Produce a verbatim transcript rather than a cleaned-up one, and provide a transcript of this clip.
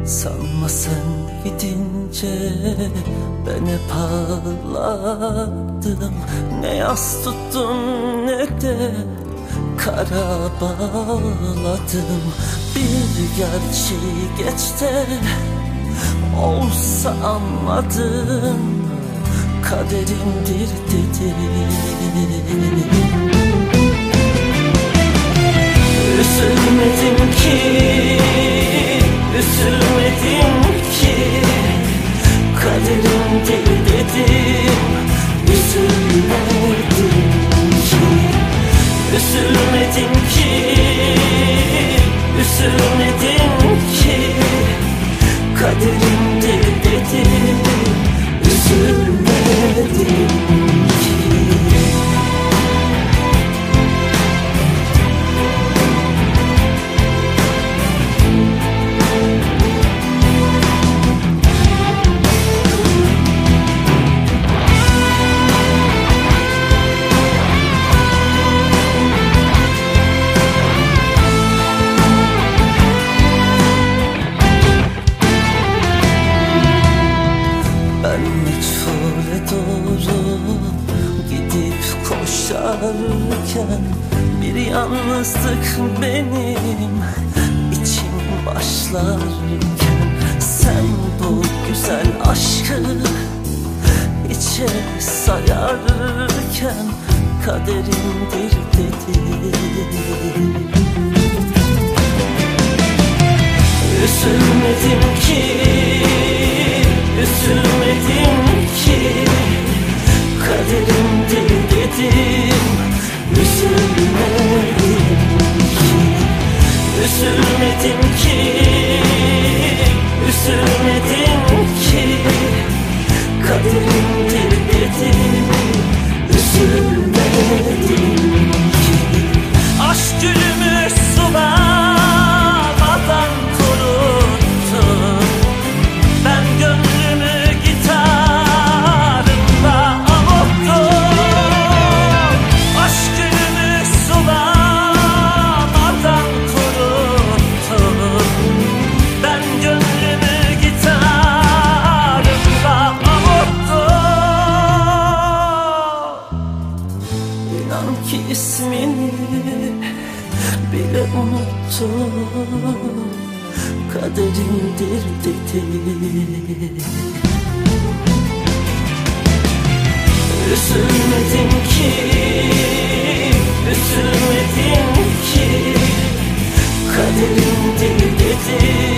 Sanma sen gidince ben hep ağladım. Ne yas tuttum ne de kara bağladım. Bir gerçeği geç de olsa anladım, kaderimdir dedim. Üzülmedim ki, üzülmedim ki, kaderimdir dedim. Üzülmedim ki, üzülmedim ki, üzülmedim ki, kaderimdir dedim. Üzülmedim ki. Doğru gidip koşarken bir yalnızlık benim içim başlarken, sen bu güzel aşkı içe sayarken kaderimdir dedim. Üzülmedim ki, üzülmedim ki, kaderimdir dedim. Üzülmedim ki, üzülmedim ki, üzülmedim ki, kaderimdir dedim. Üzülmedim ki. Aşk gülümü sulamadan kuruttum, ben gönlümü gitarımla avuttum. Aşk gülümü sulamadan kuruttum, ben gönlümü gitarımla avuttum. İnan ki ismini bile unuttum, kaderimdir dedim. Üzülmedim ki, üzülmedim ki, kaderimdir dedim.